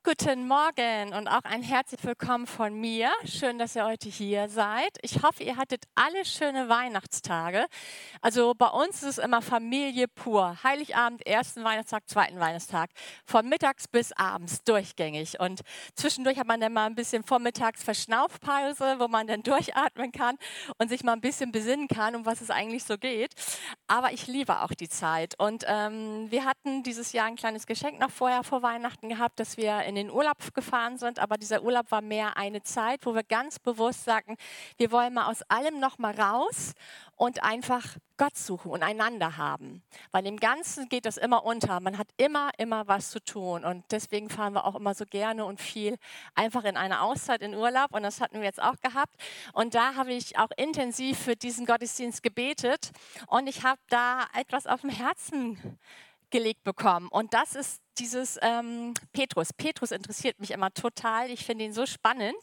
Guten Morgen und auch ein herzlich willkommen von mir. Schön, dass ihr heute hier seid. Ich hoffe, ihr hattet alle schöne Weihnachtstage. Also bei uns ist es immer Familie pur. Heiligabend, ersten Weihnachtstag, zweiten Weihnachtstag. Von mittags bis abends durchgängig. Und zwischendurch hat man dann mal ein bisschen vormittags Verschnaufpause, wo man dann durchatmen kann und sich mal ein bisschen besinnen kann, um was es eigentlich so geht. Aber ich liebe auch die Zeit. Und wir hatten dieses Jahr ein kleines Geschenk noch vorher vor Weihnachten gehabt, dass wir in den Urlaub gefahren sind. Aber dieser Urlaub war mehr eine Zeit, wo wir ganz bewusst sagten, wir wollen mal aus allem noch mal raus und einfach Gott suchen und einander haben. Weil im Ganzen geht das immer unter. Man hat immer was zu tun. Und deswegen fahren wir auch immer so gerne und viel einfach in eine Auszeit in Urlaub. Und das hatten wir jetzt auch gehabt. Und da habe ich auch intensiv für diesen Gottesdienst gebetet. Und ich habe da etwas auf dem Herzen gelegt bekommen. Und das ist dieses Petrus. Petrus interessiert mich immer total. Ich finde ihn so spannend.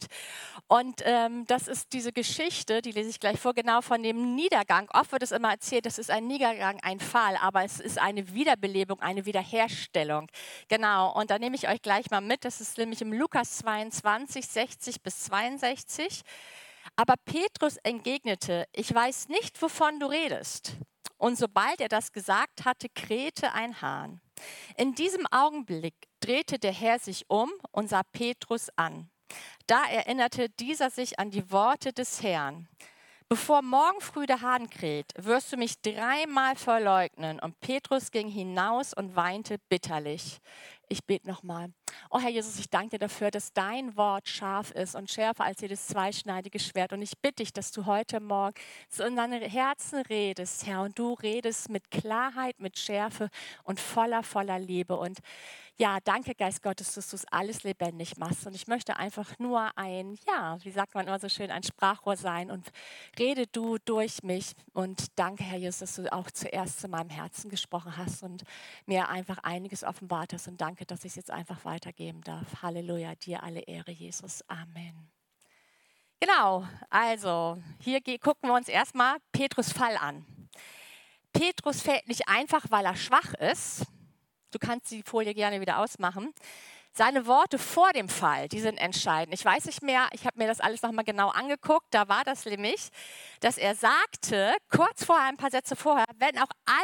Und das ist diese Geschichte, die lese ich gleich vor, genau von dem Niedergang. Oft wird es immer erzählt, das ist ein Niedergang, ein Fall, aber es ist eine Wiederbelebung, eine Wiederherstellung. Genau, und da nehme ich euch gleich mal mit. Das ist nämlich im Lukas 22, 60 bis 62. Aber Petrus entgegnete, ich weiß nicht, wovon du redest. Und sobald er das gesagt hatte, krähte ein Hahn. In diesem Augenblick drehte der Herr sich um und sah Petrus an. Da erinnerte dieser sich an die Worte des Herrn. Bevor morgen früh der Hahn kräht, wirst du mich dreimal verleugnen. Und Petrus ging hinaus und weinte bitterlich. Ich bete nochmal. Oh Herr Jesus, ich danke dir dafür, dass dein Wort scharf ist und schärfer als jedes zweischneidige Schwert. Und ich bitte dich, dass du heute Morgen zu unseren Herzen redest, Herr. Und du redest mit Klarheit, mit Schärfe und voller Liebe. Und ja, danke, Geist Gottes, dass du es alles lebendig machst. Und ich möchte einfach nur wie sagt man immer so schön, ein Sprachrohr sein. Und rede du durch mich. Und danke, Herr Jesus, dass du auch zuerst zu meinem Herzen gesprochen hast und mir einfach einiges offenbart hast. Und danke, dass ich es jetzt einfach weitergeben darf. Halleluja, dir alle Ehre, Jesus. Amen. Genau, also hier gucken wir uns erstmal Petrus Fall an. Petrus fällt nicht einfach, weil er schwach ist. Du kannst die Folie gerne wieder ausmachen. Seine Worte vor dem Fall, die sind entscheidend. Ich weiß nicht mehr, ich habe mir das alles nochmal genau angeguckt. Da war das nämlich, dass er sagte, kurz vorher, ein paar Sätze vorher, wenn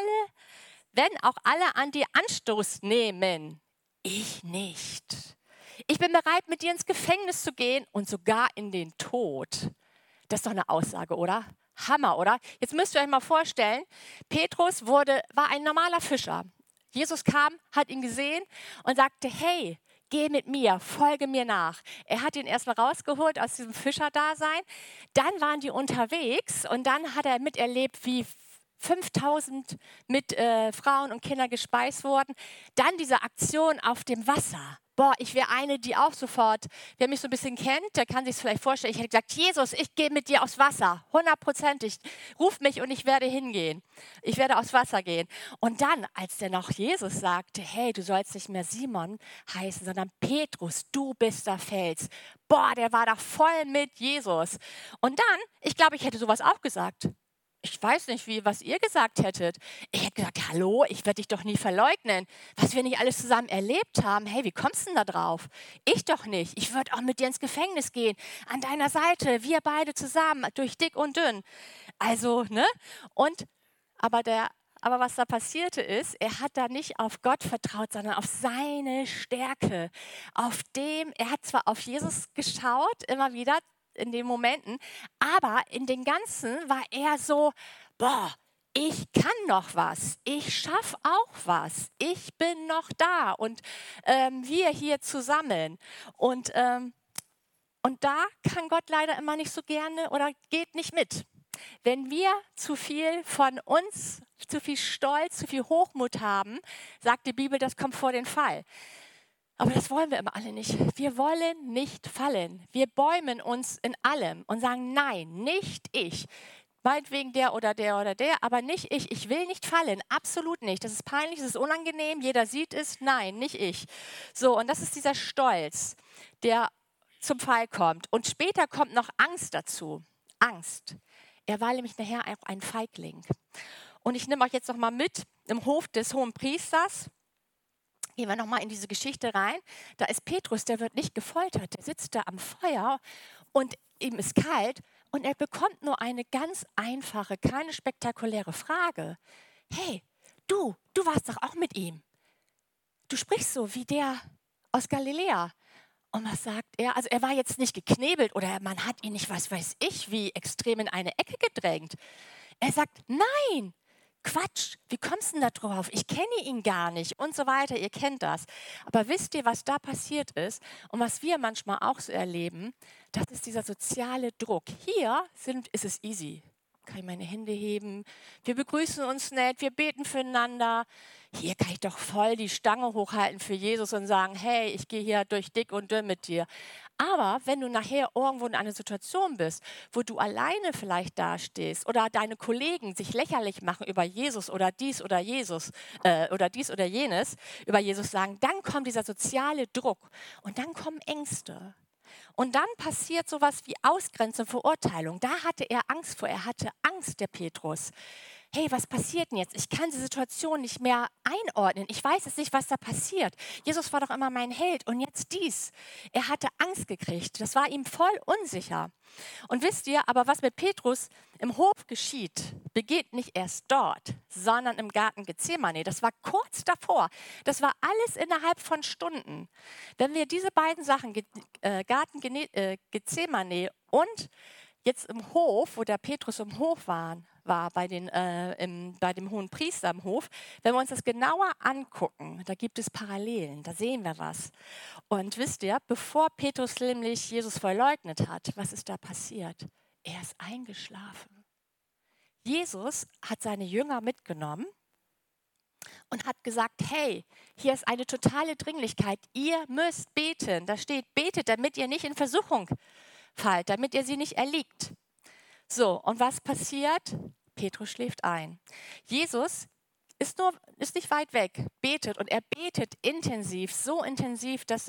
auch alle an dir Anstoß nehmen, ich nicht. Ich bin bereit, mit dir ins Gefängnis zu gehen und sogar in den Tod. Das ist doch eine Aussage, oder? Hammer, oder? Jetzt müsst ihr euch mal vorstellen, Petrus war ein normaler Fischer. Jesus kam, hat ihn gesehen und sagte, hey, geh mit mir, folge mir nach. Er hat ihn erstmal rausgeholt aus diesem Fischerdasein. Dann waren die unterwegs und dann hat er miterlebt, wie 5000 mit Frauen und Kindern gespeist wurden. Dann diese Aktion auf dem Wasser. Boah, ich wäre eine, die auch sofort, wer mich so ein bisschen kennt, der kann sich es vielleicht vorstellen, ich hätte gesagt, Jesus, ich gehe mit dir aufs Wasser, 100%. Ruf mich und ich werde hingehen. Ich werde aufs Wasser gehen. Und dann, als der noch Jesus sagte, hey, du sollst nicht mehr Simon heißen, sondern Petrus, du bist der Fels. Boah, der war da voll mit Jesus. Und dann, ich glaube, ich hätte sowas auch gesagt. Ich weiß nicht, was ihr gesagt hättet. Ich hätte gesagt, hallo, ich werde dich doch nie verleugnen. Was wir nicht alles zusammen erlebt haben, hey, wie kommst du denn da drauf? Ich doch nicht. Ich würde auch mit dir ins Gefängnis gehen. An deiner Seite, wir beide zusammen, durch dick und dünn. Also, ne? Aber was da passierte ist, er hat da nicht auf Gott vertraut, sondern auf seine Stärke. Er hat zwar auf Jesus geschaut, immer wieder, in den Momenten, aber in den Ganzen war er so, boah, ich kann noch was, ich schaffe auch was, ich bin noch da und wir hier zusammen. Und da kann Gott leider immer nicht so gerne oder geht nicht mit. Wenn wir zu viel von uns, zu viel Stolz, zu viel Hochmut haben, sagt die Bibel, das kommt vor den Fall. Aber das wollen wir immer alle nicht. Wir wollen nicht fallen. Wir bäumen uns in allem und sagen, nein, nicht ich. Meinetwegen der oder der oder der, aber nicht ich. Ich will nicht fallen, absolut nicht. Das ist peinlich, das ist unangenehm, jeder sieht es. Nein, nicht ich. So, und das ist dieser Stolz, der zum Fall kommt. Und später kommt noch Angst dazu. Angst. Er war nämlich nachher auch ein Feigling. Und ich nehme euch jetzt noch mal mit im Hof des Hohen Priesters. Gehen wir nochmal in diese Geschichte rein. Da ist Petrus, der wird nicht gefoltert, der sitzt da am Feuer und ihm ist kalt und er bekommt nur eine ganz einfache, keine spektakuläre Frage. Hey, du warst doch auch mit ihm. Du sprichst so wie der aus Galiläa. Und was sagt er? Also er war jetzt nicht geknebelt oder man hat ihn nicht, was weiß ich, wie extrem in eine Ecke gedrängt. Er sagt, nein, Quatsch, wie kommst du denn da drauf? Ich kenne ihn gar nicht und so weiter, ihr kennt das. Aber wisst ihr, was da passiert ist und was wir manchmal auch so erleben? Das ist dieser soziale Druck. Hier ist es easy. Kann ich meine Hände heben, wir begrüßen uns nett, wir beten füreinander. Hier kann ich doch voll die Stange hochhalten für Jesus und sagen, hey, ich gehe hier durch dick und dünn mit dir. Aber wenn du nachher irgendwo in einer Situation bist, wo du alleine vielleicht dastehst oder deine Kollegen sich lächerlich machen über Jesus oder dies oder dies oder jenes, über Jesus sagen, dann kommt dieser soziale Druck und dann kommen Ängste. Und dann passiert sowas wie Ausgrenzung, Verurteilung. Da hatte er Angst vor. Er hatte Angst, der Petrus. Hey, was passiert denn jetzt? Ich kann die Situation nicht mehr einordnen. Ich weiß jetzt nicht, was da passiert. Jesus war doch immer mein Held und jetzt dies. Er hatte Angst gekriegt. Das war ihm voll unsicher. Und wisst ihr, aber was mit Petrus im Hof geschieht, beginnt nicht erst dort, sondern im Garten Gethsemane. Das war kurz davor. Das war alles innerhalb von Stunden. Wenn wir diese beiden Sachen, Garten Gethsemane und jetzt im Hof, wo der Petrus im Hof war bei dem hohen Priester im Hof, wenn wir uns das genauer angucken, da gibt es Parallelen, da sehen wir was. Und wisst ihr, bevor Petrus nämlich Jesus verleugnet hat, was ist da passiert? Er ist eingeschlafen. Jesus hat seine Jünger mitgenommen und hat gesagt, hey, hier ist eine totale Dringlichkeit, ihr müsst beten. Da steht, betet, damit ihr nicht in Versuchung fallt, damit ihr sie nicht erliegt. So, und was passiert? Petrus schläft ein. Jesus ist nicht weit weg, betet und er betet intensiv, so intensiv, dass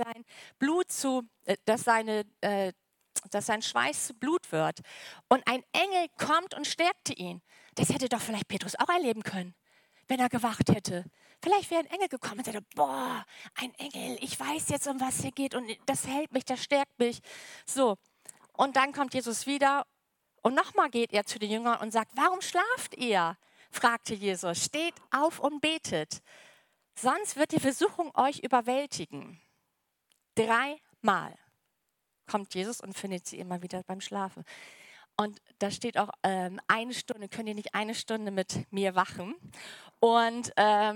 dass sein Schweiß zu Blut wird. Und ein Engel kommt und stärkte ihn. Das hätte doch vielleicht Petrus auch erleben können, wenn er gewacht hätte. Vielleicht wäre ein Engel gekommen und hätte, boah, ein Engel, ich weiß jetzt, um was hier geht und das hält mich, das stärkt mich. So, und dann kommt Jesus wieder und nochmal geht er zu den Jüngern und sagt, warum schlaft ihr? Fragte Jesus, steht auf und betet, sonst wird die Versuchung euch überwältigen. 3-mal kommt Jesus und findet sie immer wieder beim Schlafen. Und da steht auch, 1 Stunde, könnt ihr nicht 1 Stunde mit mir wachen? Und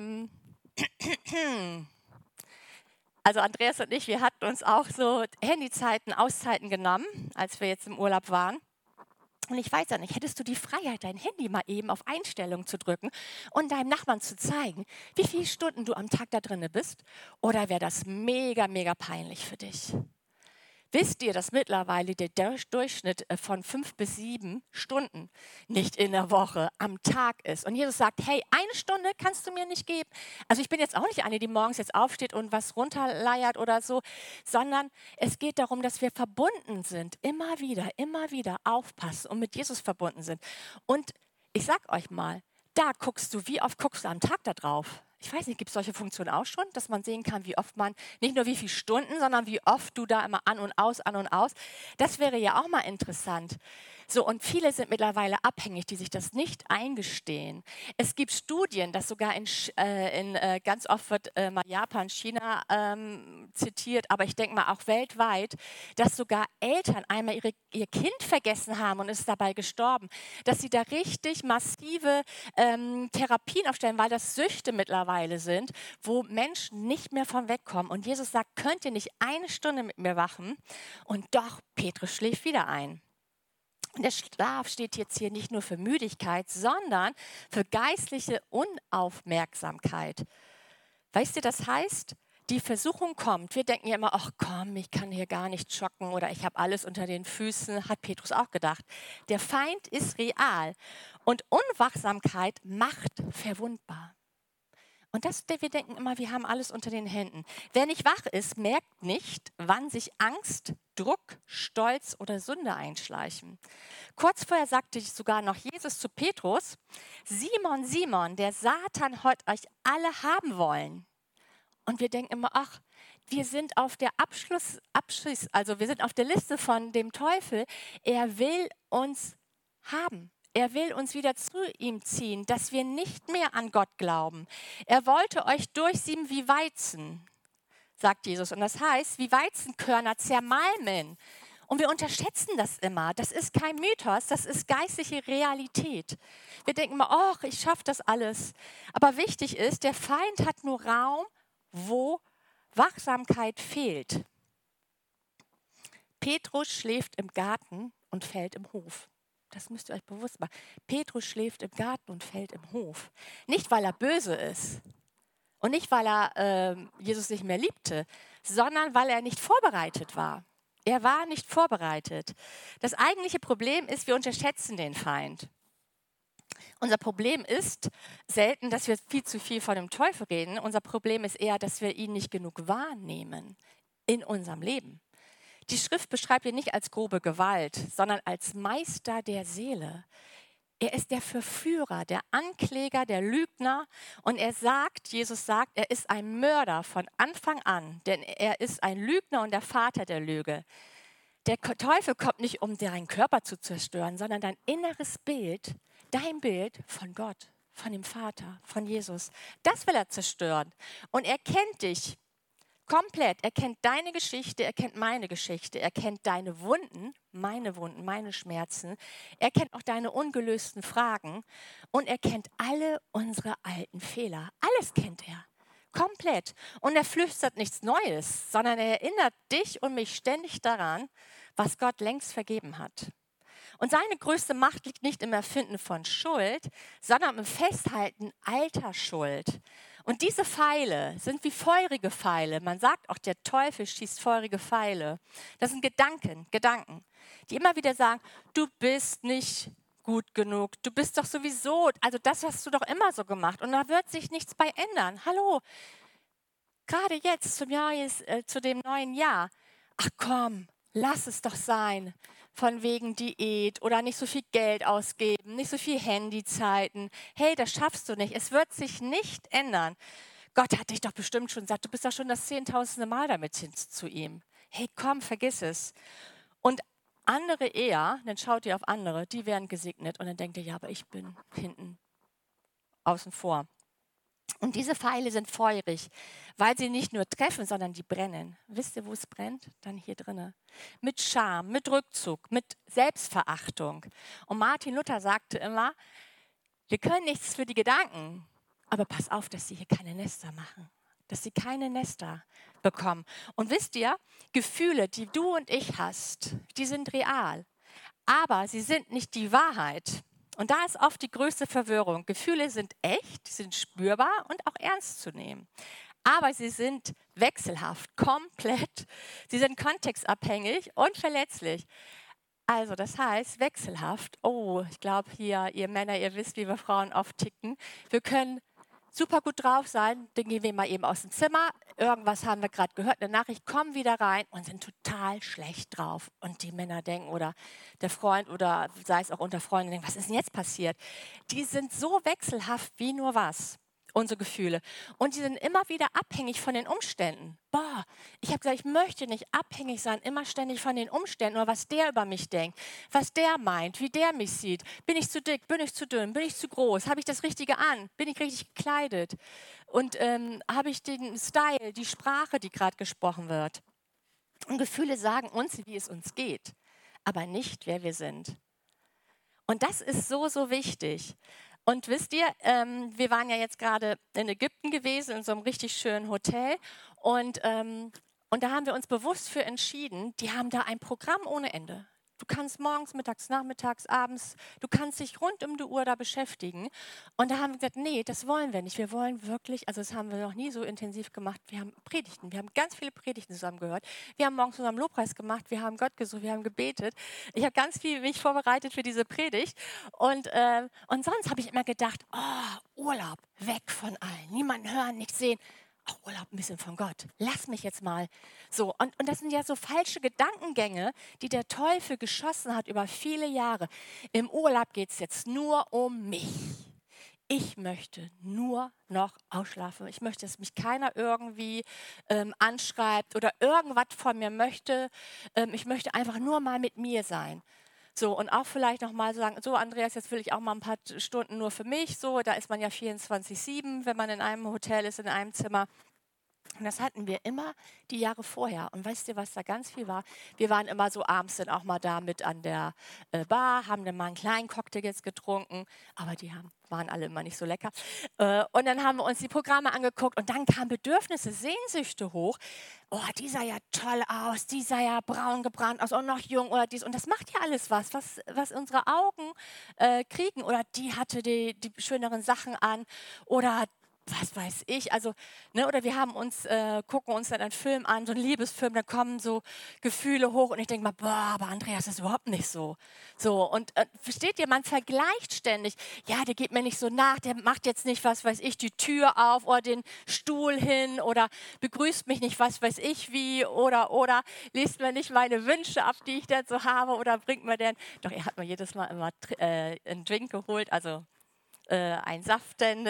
also Andreas und ich, wir hatten uns auch so Handyzeiten, Auszeiten genommen, als wir jetzt im Urlaub waren. Und ich weiß ja nicht, hättest du die Freiheit, dein Handy mal eben auf Einstellung zu drücken und deinem Nachbarn zu zeigen, wie viele Stunden du am Tag da drin bist? Oder wäre das mega, mega peinlich für dich? Wisst ihr, dass mittlerweile der Durchschnitt von 5 bis 7 Stunden nicht in der Woche am Tag ist? Und Jesus sagt, hey, 1 Stunde kannst du mir nicht geben. Also ich bin jetzt auch nicht eine, die morgens jetzt aufsteht und was runterleiert oder so, sondern es geht darum, dass wir verbunden sind, immer wieder aufpassen und mit Jesus verbunden sind. Und ich sag euch mal, da guckst du, wie oft guckst du am Tag da drauf? Ich weiß nicht, gibt es solche Funktionen auch schon, dass man sehen kann, wie oft man, nicht nur wie viele Stunden, sondern wie oft du da immer an und aus. Das wäre ja auch mal interessant. So, und viele sind mittlerweile abhängig, die sich das nicht eingestehen. Es gibt Studien, dass sogar ganz oft wird mal Japan, China zitiert, aber ich denke mal auch weltweit, dass sogar Eltern einmal ihr Kind vergessen haben und ist dabei gestorben, dass sie da richtig massive Therapien aufstellen, weil das Süchte mittlerweile sind, wo Menschen nicht mehr von wegkommen. Und Jesus sagt, könnt ihr nicht 1 Stunde mit mir wachen? Und doch, Petrus schläft wieder ein. Und der Schlaf steht jetzt hier nicht nur für Müdigkeit, sondern für geistliche Unaufmerksamkeit. Weißt du, das heißt, die Versuchung kommt. Wir denken ja immer, ach komm, ich kann hier gar nicht joggen oder ich habe alles unter den Füßen, hat Petrus auch gedacht. Der Feind ist real und Unwachsamkeit macht verwundbar. Und wir denken immer, wir haben alles unter den Händen. Wer nicht wach ist, merkt nicht, wann sich Angst, Druck, Stolz oder Sünde einschleichen. Kurz vorher sagte sogar noch Jesus zu Petrus, Simon, Simon, der Satan hat euch alle haben wollen. Und wir denken immer, ach, wir sind auf der also wir sind auf der Liste von dem Teufel. Er will uns haben. Er will uns wieder zu ihm ziehen, dass wir nicht mehr an Gott glauben. Er wollte euch durchsieben wie Weizen, sagt Jesus. Und das heißt, wie Weizenkörner zermalmen. Und wir unterschätzen das immer. Das ist kein Mythos, das ist geistliche Realität. Wir denken immer, ach, ich schaffe das alles. Aber wichtig ist, der Feind hat nur Raum, wo Wachsamkeit fehlt. Petrus schläft im Garten und fällt im Hof. Das müsst ihr euch bewusst machen. Petrus schläft im Garten und fällt im Hof. Nicht, weil er böse ist und nicht, weil er Jesus nicht mehr liebte, sondern weil er nicht vorbereitet war. Er war nicht vorbereitet. Das eigentliche Problem ist, wir unterschätzen den Feind. Unser Problem ist selten, dass wir viel zu viel von dem Teufel reden. Unser Problem ist eher, dass wir ihn nicht genug wahrnehmen in unserem Leben. Die Schrift beschreibt ihn nicht als grobe Gewalt, sondern als Meister der Seele. Er ist der Verführer, der Ankläger, der Lügner. Und Jesus sagt, er ist ein Mörder von Anfang an, denn er ist ein Lügner und der Vater der Lüge. Der Teufel kommt nicht, um deinen Körper zu zerstören, sondern dein inneres Bild, dein Bild von Gott, von dem Vater, von Jesus. Das will er zerstören. Und er kennt dich komplett. Er kennt deine Geschichte, er kennt meine Geschichte, er kennt deine Wunden, meine Schmerzen. Er kennt auch deine ungelösten Fragen und er kennt alle unsere alten Fehler. Alles kennt er. Komplett. Und er flüstert nichts Neues, sondern er erinnert dich und mich ständig daran, was Gott längst vergeben hat. Und seine größte Macht liegt nicht im Erfinden von Schuld, sondern im Festhalten alter Schuld. Und diese Pfeile sind wie feurige Pfeile. Man sagt auch, der Teufel schießt feurige Pfeile. Das sind Gedanken, die immer wieder sagen, du bist nicht gut genug, du bist doch sowieso, also das hast du doch immer so gemacht und da wird sich nichts bei ändern. Hallo, gerade jetzt zu dem neuen Jahr, ach komm, lass es doch sein, von wegen Diät oder nicht so viel Geld ausgeben, nicht so viel Handyzeiten. Hey, das schaffst du nicht, es wird sich nicht ändern. Gott hat dich doch bestimmt schon gesagt, du bist doch schon das 10.000. Mal damit hin zu ihm. Hey, komm, vergiss es. Und andere eher, dann schaut ihr auf andere, die werden gesegnet und dann denkt ihr, ja, aber ich bin hinten außen vor. Und diese Pfeile sind feurig, weil sie nicht nur treffen, sondern die brennen. Wisst ihr, wo es brennt? Dann hier drinnen. Mit Scham, mit Rückzug, mit Selbstverachtung. Und Martin Luther sagte immer, wir können nichts für die Gedanken, aber pass auf, dass sie hier keine Nester machen. Dass sie keine Nester bekommen. Und wisst ihr, Gefühle, die du und ich hast, die sind real. Aber sie sind nicht die Wahrheit. Und da ist oft die größte Verwirrung. Gefühle sind echt, sind spürbar und auch ernst zu nehmen. Aber sie sind wechselhaft, komplett. Sie sind kontextabhängig und verletzlich. Also das heißt wechselhaft. Oh, ich glaube hier, ihr Männer, ihr wisst, wie wir Frauen oft ticken. Wir können super gut drauf sein, dann gehen wir mal eben aus dem Zimmer, irgendwas haben wir gerade gehört, eine Nachricht, kommen wieder rein und sind total schlecht drauf. Und die Männer denken oder der Freund oder sei es auch unter Freunden, denken, was ist denn jetzt passiert? Die sind so wechselhaft wie nur was, unsere Gefühle. Und die sind immer wieder abhängig von den Umständen. Boah, ich habe gesagt, ich möchte nicht abhängig sein, immer ständig von den Umständen oder was der über mich denkt, was der meint, wie der mich sieht. Bin ich zu dick, bin ich zu dünn, bin ich zu groß, habe ich das Richtige an, bin ich richtig gekleidet und habe ich den Style, die Sprache, die gerade gesprochen wird. Und Gefühle sagen uns, wie es uns geht, aber nicht, wer wir sind. Und das ist so, so wichtig. Und wisst ihr, wir waren ja jetzt gerade in Ägypten gewesen, in so einem richtig schönen Hotel. Und da haben wir uns bewusst für entschieden, die haben da ein Programm ohne Ende. Du kannst morgens, mittags, nachmittags, abends, du kannst dich rund um die Uhr da beschäftigen. Und da haben wir gesagt, nee, das wollen wir nicht. Wir wollen wirklich, also das haben wir noch nie so intensiv gemacht. Wir haben Predigten, wir haben ganz viele Predigten zusammen gehört. Wir haben morgens zusammen Lobpreis gemacht, wir haben Gott gesucht, wir haben gebetet. Ich habe ganz viel mich vorbereitet für diese Predigt. Und sonst habe ich immer gedacht, oh, Urlaub, weg von allen. Niemanden hören, nichts sehen. Auch Urlaub ein bisschen von Gott. Lass mich jetzt mal. So, und das sind ja so falsche Gedankengänge, die der Teufel geschossen hat über viele Jahre. Im Urlaub geht es jetzt nur um mich. ich möchte nur noch ausschlafen. Ich möchte, dass mich keiner irgendwie anschreibt oder irgendwas von mir möchte. Ich möchte einfach nur mal mit mir sein. So, und auch vielleicht nochmal sagen, so Andreas, jetzt will ich auch mal ein paar Stunden nur für mich. So, da ist man ja 24/7, wenn man in einem Hotel ist, in einem Zimmer. Und das hatten wir immer die Jahre vorher. Und weißt du, was da ganz viel war? Wir waren immer so abends dann auch mal da mit an der Bar, haben dann mal einen kleinen Cocktail jetzt getrunken, aber waren alle immer nicht so lecker. Und dann haben wir uns die Programme angeguckt und dann kamen Bedürfnisse, Sehnsüchte hoch. Oh, die sah ja toll aus, die sah ja braun gebrannt aus und noch jung oder dies. Und das macht ja alles was unsere Augen kriegen. Oder die hatte die schöneren Sachen an oder was weiß ich, also, ne, oder wir gucken uns dann einen Film an, so einen Liebesfilm, da kommen so Gefühle hoch und ich denke mal, boah, aber Andreas ist überhaupt nicht so. So, und versteht ihr, man vergleicht ständig, ja, der geht mir nicht so nach, der macht jetzt nicht, was weiß ich, die Tür auf oder den Stuhl hin oder begrüßt mich nicht, was weiß ich wie oder liest mir nicht meine Wünsche ab, die ich denn so habe oder bringt mir denn, doch er hat mir jedes Mal immer einen Drink geholt, also ein Saft denn,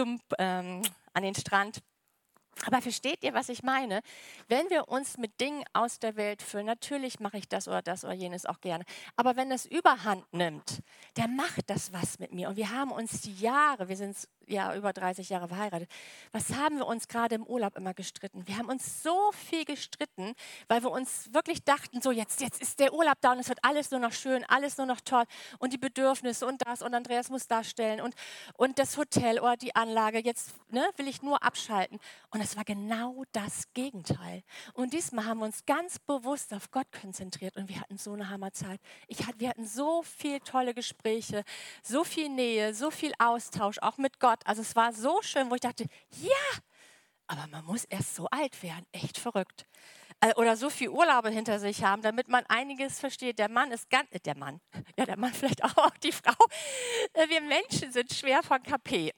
an den Strand. Aber versteht ihr, was ich meine? Wenn wir uns mit Dingen aus der Welt füllen, natürlich mache ich das oder jenes auch gerne, aber wenn das Überhand nimmt, dann macht das was mit mir. Und wir haben uns die Jahre, wir sind ja über 30 Jahre verheiratet, was haben wir uns gerade im Urlaub immer gestritten? Wir haben uns so viel gestritten, weil wir uns wirklich dachten, so jetzt ist der Urlaub da und es wird alles nur noch schön, alles nur noch toll und die Bedürfnisse und das und Andreas muss darstellen und das Hotel oder die Anlage, jetzt will ich nur abschalten. Und es war genau das Gegenteil. Und diesmal haben wir uns ganz bewusst auf Gott konzentriert und wir hatten so eine Hammerzeit. Wir hatten so viele tolle Gespräche, so viel Nähe, so viel Austausch, auch mit Gott. Also es war so schön, wo ich dachte, ja, aber man muss erst so alt werden, echt verrückt. Oder so viel Urlaube hinter sich haben, damit man einiges versteht. Der Mann der Mann vielleicht auch die Frau. Wir Menschen sind schwer von KP.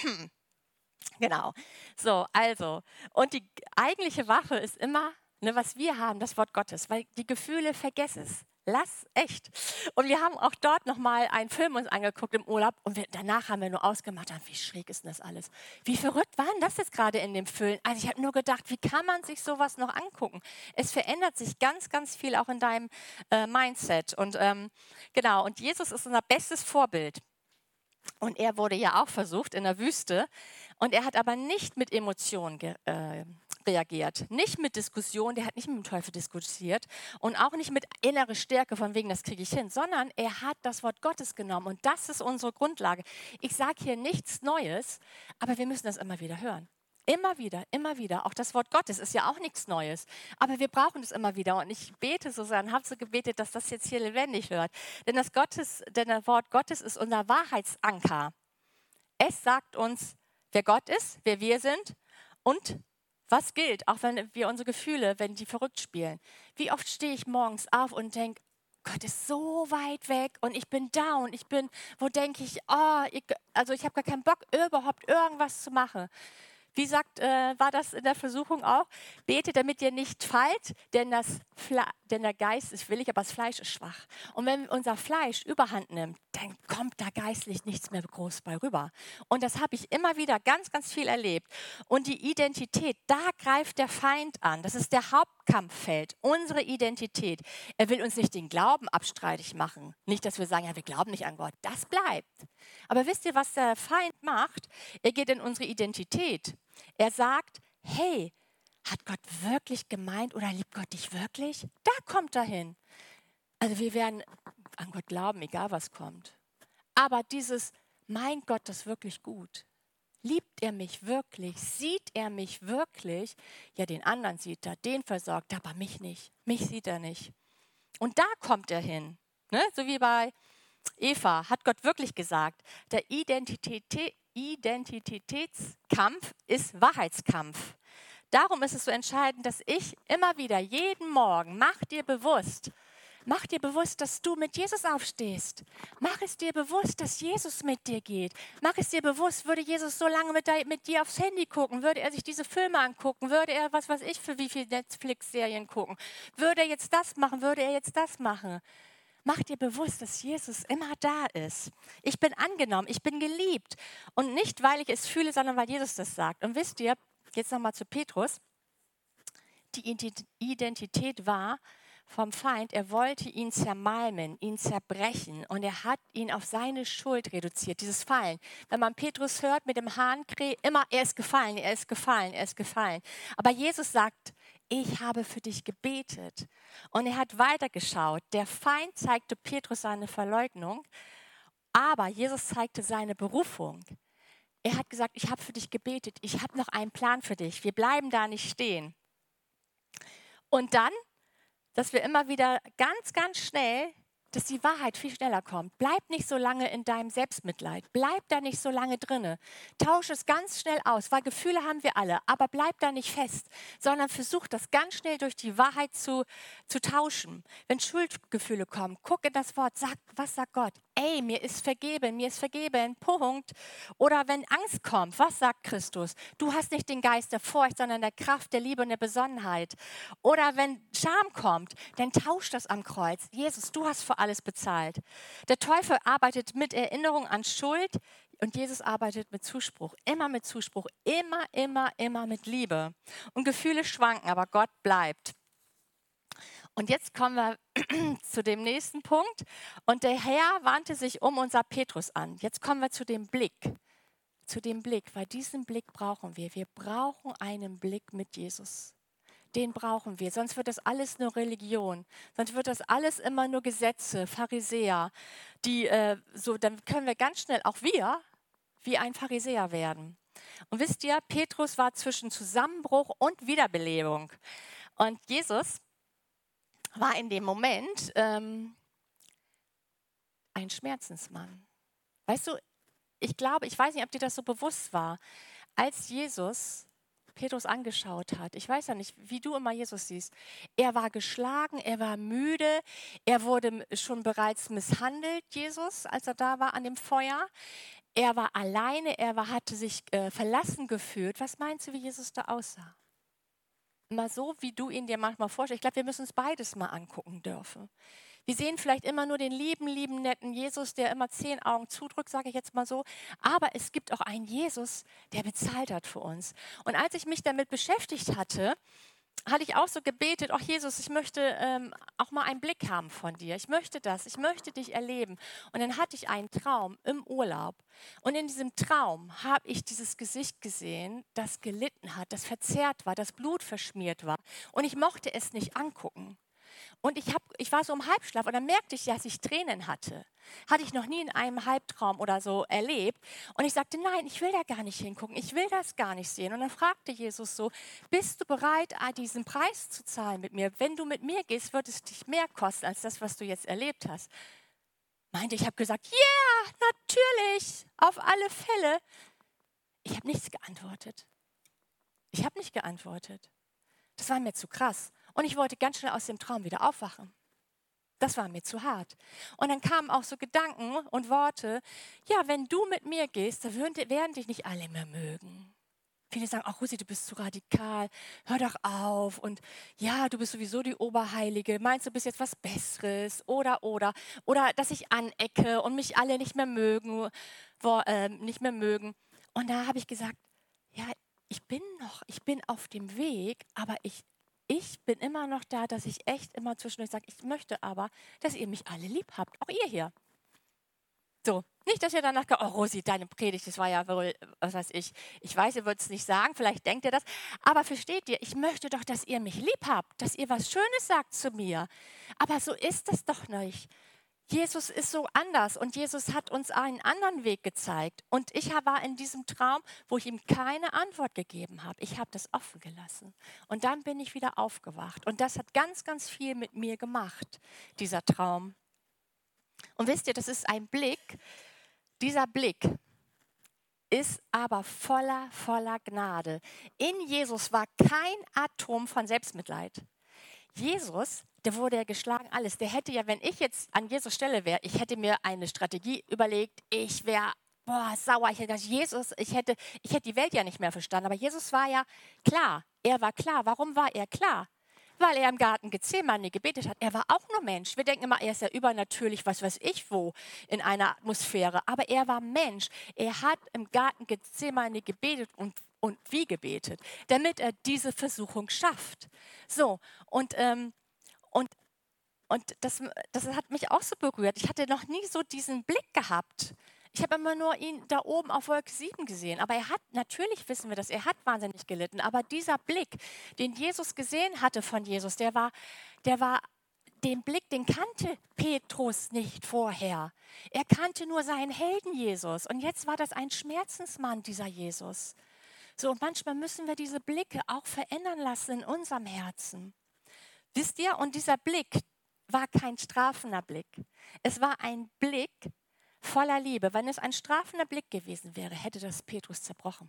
Genau. So, also, und die eigentliche Waffe ist immer, was wir haben, das Wort Gottes, weil die Gefühle, vergess es. Lass echt. Und wir haben auch dort nochmal einen Film uns angeguckt im Urlaub und danach haben wir nur ausgemacht, wie schräg ist denn das alles? Wie verrückt war denn das jetzt gerade in dem Film? Also ich habe nur gedacht, wie kann man sich sowas noch angucken? Es verändert sich ganz, ganz viel auch in deinem Mindset. Und genau, und Jesus ist unser bestes Vorbild. Und er wurde ja auch versucht in der Wüste. Und er hat aber nicht mit Emotionen reagiert, nicht mit Diskussion, der hat nicht mit dem Teufel diskutiert und auch nicht mit innerer Stärke, von wegen, das kriege ich hin, sondern er hat das Wort Gottes genommen und das ist unsere Grundlage. Ich sage hier nichts Neues, aber wir müssen das immer wieder hören. Immer wieder, immer wieder. Auch das Wort Gottes ist ja auch nichts Neues. Aber wir brauchen es immer wieder. Und ich bete so sehr und habe so gebetet, dass das jetzt hier lebendig wird. Denn das Wort Gottes ist unser Wahrheitsanker. Es sagt uns, wer Gott ist, wer wir sind und was gilt, auch wenn wir unsere Gefühle, wenn die verrückt spielen. Wie oft stehe ich morgens auf und denke, Gott ist so weit weg und ich bin da und wo denke ich, ich habe gar keinen Bock, überhaupt irgendwas zu machen. Wie war das in der Versuchung auch? Betet, damit ihr nicht fallt, denn der Geist ist willig, aber das Fleisch ist schwach. Und wenn unser Fleisch Überhand nimmt, dann kommt da geistlich nichts mehr groß bei rüber. Und das habe ich immer wieder ganz, ganz viel erlebt. Und die Identität, da greift der Feind an. Das ist der Hauptkampffeld, unsere Identität. Er will uns nicht den Glauben abstreitig machen. Nicht, dass wir sagen, ja, wir glauben nicht an Gott. Das bleibt. Aber wisst ihr, was der Feind macht? Er geht in unsere Identität. Er sagt, hey, hat Gott wirklich gemeint oder liebt Gott dich wirklich? Da kommt er hin. Also wir werden an Gott glauben, egal was kommt. Aber meint Gott das wirklich gut? Liebt er mich wirklich? Sieht er mich wirklich? Ja, den anderen sieht er, den versorgt er, aber mich nicht. Mich sieht er nicht. Und da kommt er hin. Ne? So wie bei Eva hat Gott wirklich gesagt, der Identitätskampf ist Wahrheitskampf. Darum ist es so entscheidend, dass ich immer wieder, jeden Morgen, mach dir bewusst, dass du mit Jesus aufstehst. Mach es dir bewusst, dass Jesus mit dir geht. Mach es dir bewusst, würde Jesus so lange mit dir aufs Handy gucken, würde er sich diese Filme angucken, würde er, was weiß ich, für wie viele Netflix-Serien gucken, würde er jetzt das machen, würde er jetzt das machen. Mach dir bewusst, dass Jesus immer da ist. Ich bin angenommen, ich bin geliebt. Und nicht, weil ich es fühle, sondern weil Jesus das sagt. Und wisst ihr, jetzt nochmal zu Petrus, die Identität war vom Feind, er wollte ihn zermalmen, ihn zerbrechen und er hat ihn auf seine Schuld reduziert, dieses Fallen. Wenn man Petrus hört mit dem Hahnkrähen, immer er ist gefallen, er ist gefallen, er ist gefallen. Aber Jesus sagt, ich habe für dich gebetet. Und er hat weitergeschaut. Der Feind zeigte Petrus seine Verleugnung, aber Jesus zeigte seine Berufung. Er hat gesagt, ich habe für dich gebetet, ich habe noch einen Plan für dich. Wir bleiben da nicht stehen. Und dann, dass wir immer wieder ganz, ganz schnell, dass die Wahrheit viel schneller kommt. Bleib nicht so lange in deinem Selbstmitleid. Bleib da nicht so lange drinne. Tausch es ganz schnell aus, weil Gefühle haben wir alle. Aber bleib da nicht fest, sondern versuch das ganz schnell durch die Wahrheit zu tauschen. Wenn Schuldgefühle kommen, guck in das Wort, sag, was sagt Gott? Ey, mir ist vergeben, Punkt. Oder wenn Angst kommt, was sagt Christus? Du hast nicht den Geist der Furcht, sondern der Kraft, der Liebe und der Besonnenheit. Oder wenn Scham kommt, dann tausch das am Kreuz. Jesus, du hast für alles bezahlt. Der Teufel arbeitet mit Erinnerung an Schuld und Jesus arbeitet mit Zuspruch. Immer mit Zuspruch, immer mit Liebe. Und Gefühle schwanken, aber Gott bleibt. Und jetzt kommen wir zu dem nächsten Punkt. Und der Herr wandte sich um und sah Petrus an. Jetzt kommen wir zu dem Blick. Weil diesen Blick brauchen wir. Wir brauchen einen Blick mit Jesus. Den brauchen wir. Sonst wird das alles nur Religion. Sonst wird das alles immer nur Gesetze, Pharisäer. Dann können wir ganz schnell auch wir wie ein Pharisäer werden. Und wisst ihr, Petrus war zwischen Zusammenbruch und Wiederbelebung. Und Jesus war in dem Moment ein Schmerzensmann. Weißt du, ich weiß nicht, ob dir das so bewusst war, als Jesus Petrus angeschaut hat. Ich weiß ja nicht, wie du immer Jesus siehst. Er war geschlagen, er war müde, er wurde schon bereits misshandelt, Jesus, als er da war an dem Feuer. Er war alleine, hatte sich verlassen gefühlt. Was meinst du, wie Jesus da aussah? Mal so, wie du ihn dir manchmal vorstellst. Ich glaube, wir müssen uns beides mal angucken dürfen. Wir sehen vielleicht immer nur den lieben, netten Jesus, der immer 10 Augen zudrückt, sage ich jetzt mal so. Aber es gibt auch einen Jesus, der bezahlt hat für uns. Und als ich mich damit beschäftigt hatte ich auch so gebetet, ach Jesus, ich möchte auch mal einen Blick haben von dir. Ich möchte dich erleben. Und dann hatte ich einen Traum im Urlaub. Und in diesem Traum habe ich dieses Gesicht gesehen, das gelitten hat, das verzerrt war, das Blut verschmiert war. Und ich mochte es nicht angucken. Und ich war so im Halbschlaf und dann merkte ich, dass ich Tränen hatte. Hatte ich noch nie in einem Halbtraum oder so erlebt. Und ich sagte, nein, ich will da gar nicht hingucken. Ich will das gar nicht sehen. Und dann fragte Jesus so, bist du bereit, diesen Preis zu zahlen mit mir? Wenn du mit mir gehst, wird es dich mehr kosten, als das, was du jetzt erlebt hast. Ich habe gesagt, ja, natürlich, auf alle Fälle. Ich habe nichts geantwortet. Das war mir zu krass. Und ich wollte ganz schnell aus dem Traum wieder aufwachen. Das war mir zu hart. Und dann kamen auch so Gedanken und Worte, ja, wenn du mit mir gehst, dann werden dich nicht alle mehr mögen. Viele sagen, ach Rosi, du bist zu radikal, hör doch auf. Und ja, du bist sowieso die Oberheilige, meinst du bist jetzt was Besseres oder, dass ich anecke und mich alle nicht mehr mögen. Und da habe ich gesagt, ja, ich bin auf dem Weg, aber ich bin immer noch da, dass ich echt immer zwischendurch sage, ich möchte aber, dass ihr mich alle lieb habt, auch ihr hier. So, nicht, dass ihr danach sagt, oh Rosi, deine Predigt, das war ja wohl, was weiß ich. Ich weiß, ihr würdet es nicht sagen, vielleicht denkt ihr das, aber versteht ihr, ich möchte doch, dass ihr mich lieb habt, dass ihr was Schönes sagt zu mir. Aber so ist das doch nicht. Jesus ist so anders und Jesus hat uns einen anderen Weg gezeigt. Und ich war in diesem Traum, wo ich ihm keine Antwort gegeben habe. Ich habe das offen gelassen. Und dann bin ich wieder aufgewacht. Und das hat ganz, ganz viel mit mir gemacht, dieser Traum. Und wisst ihr, das ist ein Blick. Dieser Blick ist aber voller Gnade. In Jesus war kein Atom von Selbstmitleid. Jesus, der wurde ja geschlagen, alles. Der hätte ja, wenn ich jetzt an Jesus Stelle wäre, ich hätte mir eine Strategie überlegt, ich wäre sauer, ich hätte die Welt ja nicht mehr verstanden. Aber Jesus war ja klar, er war klar. Warum war er klar? Weil er im Garten Gethsemane gebetet hat. Er war auch nur Mensch. Wir denken immer, er ist ja übernatürlich, was weiß ich wo, in einer Atmosphäre. Aber er war Mensch. Er hat im Garten Gethsemane gebetet und wie gebetet, damit er diese Versuchung schafft. So, und, und das hat mich auch so berührt. Ich hatte noch nie so diesen Blick gehabt. Ich habe immer nur ihn da oben auf Wolke 7 gesehen. Aber er hat, natürlich wissen wir das, er hat wahnsinnig gelitten. Aber dieser Blick, den Jesus gesehen hatte von Jesus, den Blick, den kannte Petrus nicht vorher. Er kannte nur seinen Helden Jesus. Und jetzt war das ein Schmerzensmann, dieser Jesus. So, und manchmal müssen wir diese Blicke auch verändern lassen in unserem Herzen. Wisst ihr, und dieser Blick war kein strafender Blick. Es war ein Blick voller Liebe. Wenn es ein strafender Blick gewesen wäre, hätte das Petrus zerbrochen.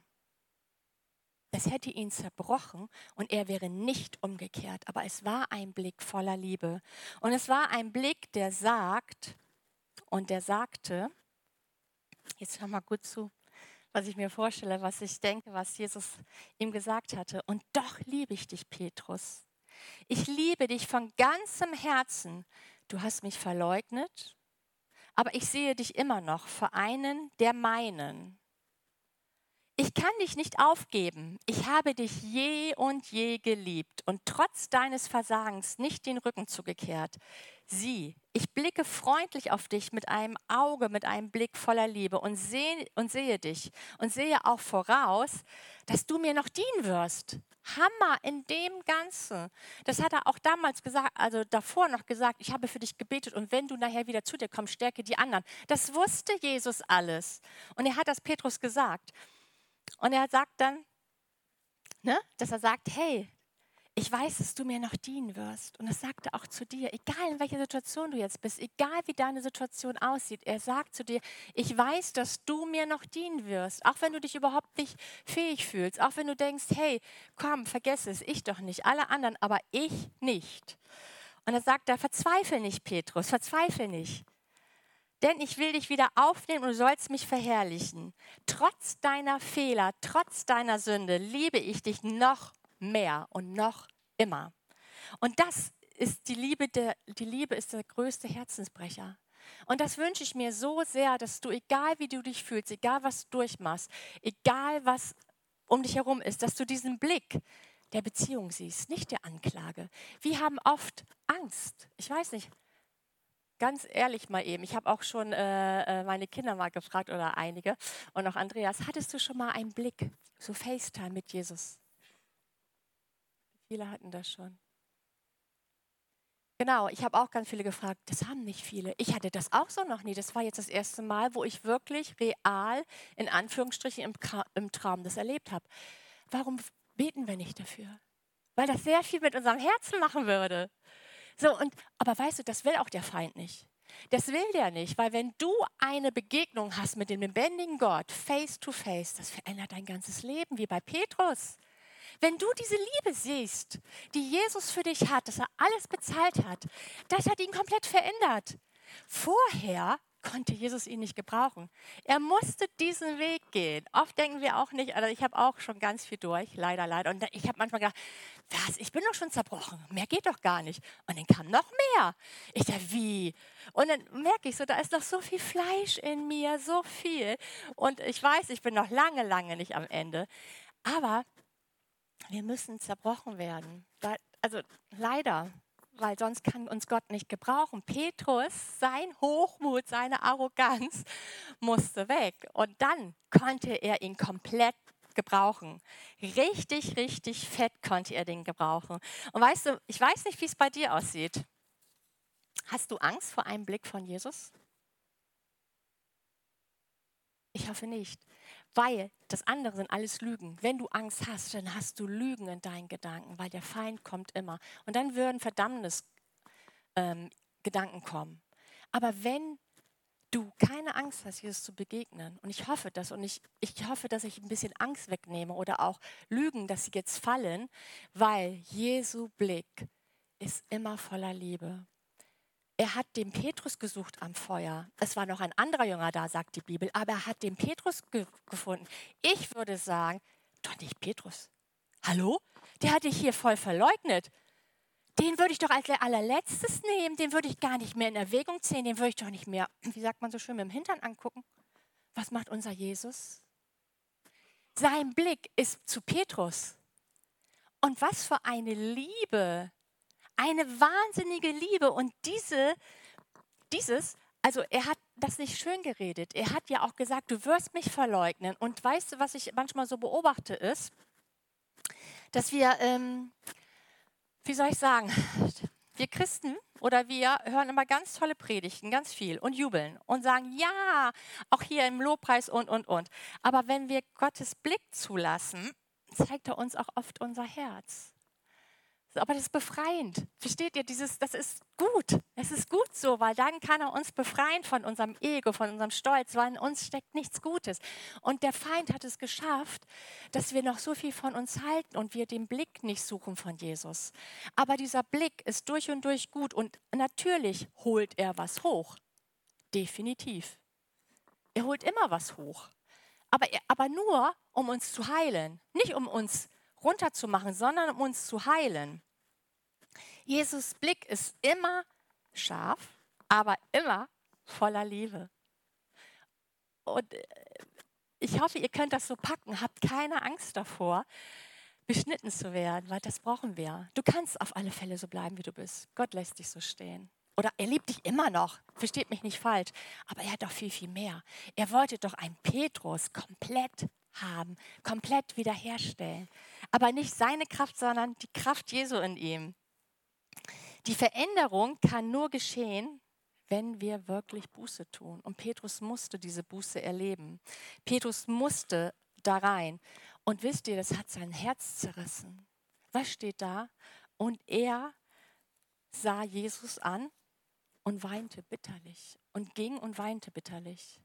Es hätte ihn zerbrochen und er wäre nicht umgekehrt. Aber es war ein Blick voller Liebe. Und es war ein Blick, der sagt, und der sagte, jetzt hör mal gut zu, was ich mir vorstelle, was ich denke, was Jesus ihm gesagt hatte. Und doch liebe ich dich, Petrus. Ich liebe dich von ganzem Herzen. Du hast mich verleugnet, aber ich sehe dich immer noch für einen der meinen. Ich kann dich nicht aufgeben. Ich habe dich je und je geliebt und trotz deines Versagens nicht den Rücken zugekehrt. Sieh, ich blicke freundlich auf dich mit einem Auge, mit einem Blick voller Liebe und sehe dich und sehe auch voraus, dass du mir noch dienen wirst. Hammer in dem Ganzen. Das hat er auch damals gesagt, also davor noch gesagt, ich habe für dich gebetet und wenn du nachher wieder zu dir kommst, stärke die anderen. Das wusste Jesus alles. Und er hat das Petrus gesagt. Und er sagt dann, dass er sagt, hey, ich weiß, dass du mir noch dienen wirst. Und das sagt er auch zu dir, egal in welcher Situation du jetzt bist, egal wie deine Situation aussieht. Er sagt zu dir, ich weiß, dass du mir noch dienen wirst. Auch wenn du dich überhaupt nicht fähig fühlst. Auch wenn du denkst, hey, komm, vergess es, ich doch nicht. Alle anderen, aber ich nicht. Und er sagt da, verzweifel nicht, Petrus, verzweifel nicht. Denn ich will dich wieder aufnehmen und du sollst mich verherrlichen. Trotz deiner Fehler, trotz deiner Sünde liebe ich dich noch mehr und noch immer. Und das ist die Liebe ist der größte Herzensbrecher. Und das wünsche ich mir so sehr, dass du, egal wie du dich fühlst, egal was du durchmachst, egal was um dich herum ist, dass du diesen Blick der Beziehung siehst, nicht der Anklage. Wir haben oft Angst. Ich weiß nicht, ganz ehrlich mal eben, ich habe auch schon meine Kinder mal gefragt oder einige und auch Andreas, hattest du schon mal einen Blick, so FaceTime mit Jesus? Viele hatten das schon. Genau, ich habe auch ganz viele gefragt, das haben nicht viele. Ich hatte das auch so noch nie. Das war jetzt das erste Mal, wo ich wirklich real, in Anführungsstrichen, im Traum das erlebt habe. Warum beten wir nicht dafür? Weil das sehr viel mit unserem Herzen machen würde. So, aber weißt du, das will auch der Feind nicht. Das will der nicht, weil wenn du eine Begegnung hast mit dem lebendigen Gott, face to face, das verändert dein ganzes Leben, wie bei Petrus. Wenn du diese Liebe siehst, die Jesus für dich hat, dass er alles bezahlt hat, das hat ihn komplett verändert. Vorher konnte Jesus ihn nicht gebrauchen. Er musste diesen Weg gehen. Oft denken wir auch nicht, also ich habe auch schon ganz viel durch, leider. Und ich habe manchmal gedacht, was, ich bin doch schon zerbrochen, mehr geht doch gar nicht. Und dann kam noch mehr. Ich dachte, wie? Und dann merke ich so, da ist noch so viel Fleisch in mir, so viel. Und ich weiß, ich bin noch lange nicht am Ende. Aber wir müssen zerbrochen werden. Also leider, weil sonst kann uns Gott nicht gebrauchen. Petrus, sein Hochmut, seine Arroganz musste weg. Und dann konnte er ihn komplett gebrauchen. Richtig fett konnte er den gebrauchen. Und weißt du, ich weiß nicht, wie es bei dir aussieht. Hast du Angst vor einem Blick von Jesus? Ich hoffe nicht, weil das andere sind alles Lügen. Wenn du Angst hast, dann hast du Lügen in deinen Gedanken, weil der Feind kommt immer. Und dann würden Gedanken kommen. Aber wenn du keine Angst hast, Jesus zu begegnen, und ich hoffe das, und ich hoffe, dass ich ein bisschen Angst wegnehme oder auch Lügen, dass sie jetzt fallen, weil Jesu Blick ist immer voller Liebe. Er hat den Petrus gesucht am Feuer. Es war noch ein anderer Jünger da, sagt die Bibel, aber er hat den Petrus gefunden. Ich würde sagen, doch nicht Petrus. Hallo? Der hat dich hier voll verleugnet. Den würde ich doch als allerletztes nehmen, den würde ich gar nicht mehr in Erwägung ziehen, den würde ich doch nicht mehr, wie sagt man so schön, mit dem Hintern angucken. Was macht unser Jesus? Sein Blick ist zu Petrus. Und was für eine Liebe, eine wahnsinnige Liebe. Und also er hat das nicht schön geredet. Er hat ja auch gesagt, du wirst mich verleugnen. Und weißt du, was ich manchmal so beobachte, ist, dass wir, wie soll ich sagen, wir Christen oder wir hören immer ganz tolle Predigten, ganz viel und jubeln und sagen, ja, auch hier im Lobpreis und. Aber wenn wir Gottes Blick zulassen, zeigt er uns auch oft unser Herz. Aber das ist befreiend. Versteht ihr? Das ist gut. Es ist gut so, weil dann kann er uns befreien von unserem Ego, von unserem Stolz, weil in uns steckt nichts Gutes. Und der Feind hat es geschafft, dass wir noch so viel von uns halten und wir den Blick nicht suchen von Jesus. Aber dieser Blick ist durch und durch gut und natürlich holt er was hoch. Definitiv. Er holt immer was hoch. Aber nur, um uns zu heilen. Nicht um uns runterzumachen, sondern um uns zu heilen. Jesus' Blick ist immer scharf, aber immer voller Liebe. Und ich hoffe, ihr könnt das so packen. Habt keine Angst davor, beschnitten zu werden, weil das brauchen wir. Du kannst auf alle Fälle so bleiben, wie du bist. Gott lässt dich so stehen. Oder er liebt dich immer noch, versteht mich nicht falsch, aber er hat doch viel, viel mehr. Er wollte doch einen Petrus komplett haben, komplett wiederherstellen. Aber nicht seine Kraft, sondern die Kraft Jesu in ihm. Die Veränderung kann nur geschehen, wenn wir wirklich Buße tun. Und Petrus musste diese Buße erleben. Petrus musste da rein. Und wisst ihr, das hat sein Herz zerrissen. Was steht da? Und er sah Jesus an und weinte bitterlich. Und ging und weinte bitterlich.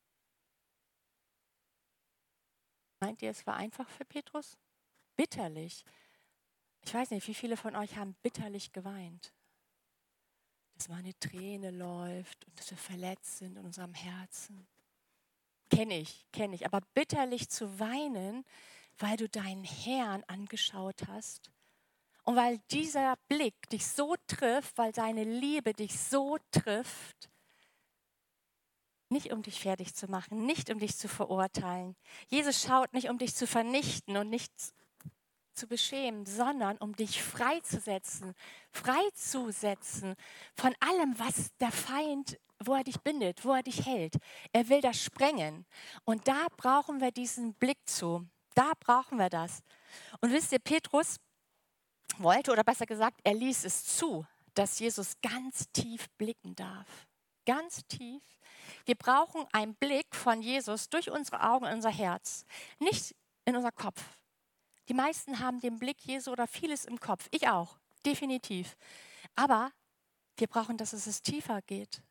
Meint ihr, es war einfach für Petrus? Bitterlich. Ich weiß nicht, wie viele von euch haben bitterlich geweint. Dass mal eine Träne läuft und dass wir verletzt sind in unserem Herzen. Kenne ich. Aber bitterlich zu weinen, weil du deinen Herrn angeschaut hast und weil dieser Blick dich so trifft, weil seine Liebe dich so trifft, nicht um dich fertig zu machen, nicht um dich zu verurteilen. Jesus schaut nicht, um dich zu vernichten und nicht zu beschämen, sondern um dich freizusetzen von allem, was der Feind, wo er dich bindet, wo er dich hält. Er will das sprengen. Und da brauchen wir diesen Blick zu. Da brauchen wir das. Und wisst ihr, Petrus wollte, oder besser gesagt, er ließ es zu, dass Jesus ganz tief blicken darf. Ganz tief. Wir brauchen einen Blick von Jesus durch unsere Augen in unser Herz, nicht in unser Kopf. Die meisten haben den Blick Jesu oder vieles im Kopf. Ich auch, definitiv. Aber wir brauchen, dass es tiefer geht.